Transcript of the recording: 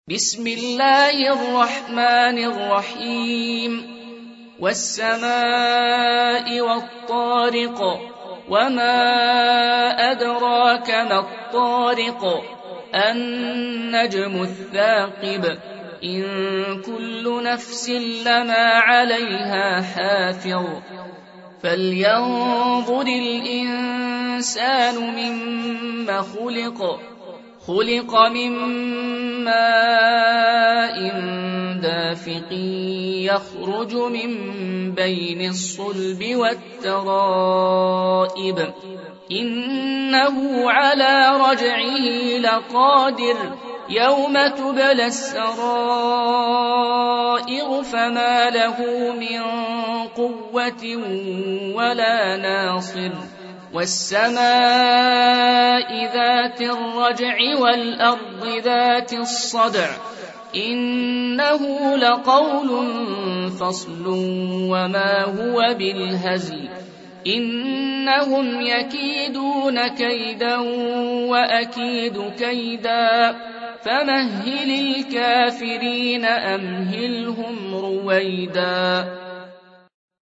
بسم الله الرحمن الرحيم والسماء والطارق وما أدراك ما الطارق النجم الثاقب إن كل نفس لما عليها حافظ فلينظر الإنسان مما خلق من ماء دافق يخرج من بين الصلب والترائب إنه على رجعه لقادر يوم تبلى السرائر فما له من قوة ولا ناصر والسماء ذات الرجع والأرض ذات الصدع إنه لقول فصل وما هو بالهزل إنهم يكيدون كيدا وأكيد كيدا فمهل الكافرين أمهلهم رويدا